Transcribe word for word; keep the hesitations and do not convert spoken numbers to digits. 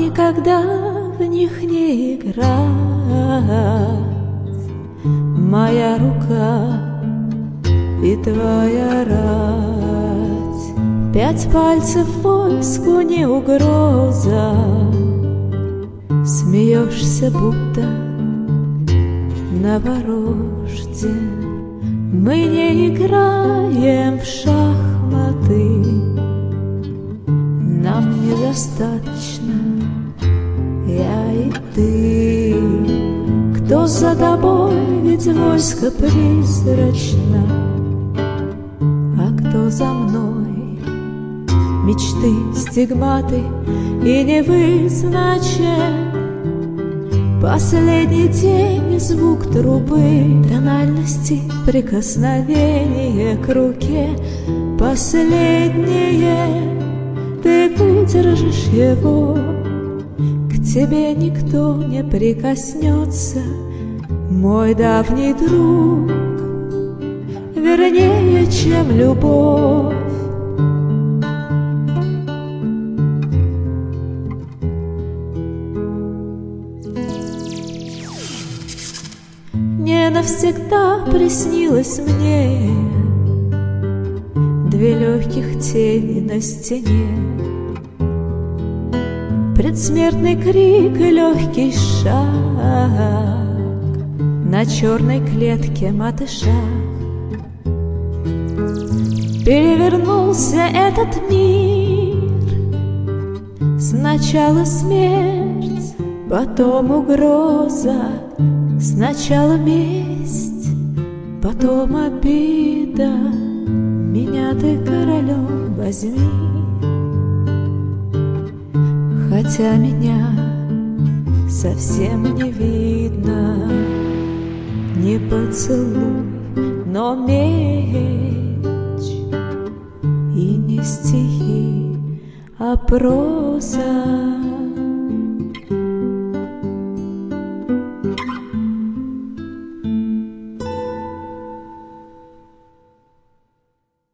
никогда в них не играть. Моя рука и твоя рать, пять пальцев войску не угроза. Смеешься, будто новорожден. Мы не играем в шахматы, нам недостаточно я и ты. Кто за тобой, ведь войско призрачно, а кто за мной? Мечты, стигматы и невызначен. Последний день, звук трубы, тональности, прикосновение к руке. Последнее, ты выдержишь его, к тебе никто не прикоснется. Мой давний друг, вернее, чем любовь. Не навсегда приснилось мне две легких тени на стене, предсмертный крик и легкий шаг на черной клетке матыша. Перевернулся этот мир, сначала смерть, потом угроза. Сначала месть, потом обида. Меня ты королем возьми, хотя меня совсем не видно. Не поцелуй, но меч, и не стихи, а проза.